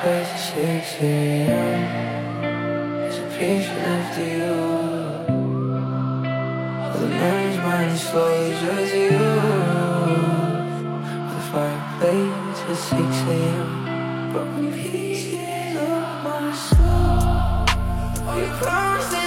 place at 6 a.m. There's a picture left of you. All the memories burning slowly, just you. The fireplace at 6 a.m. Broken pieces of my soul. You promised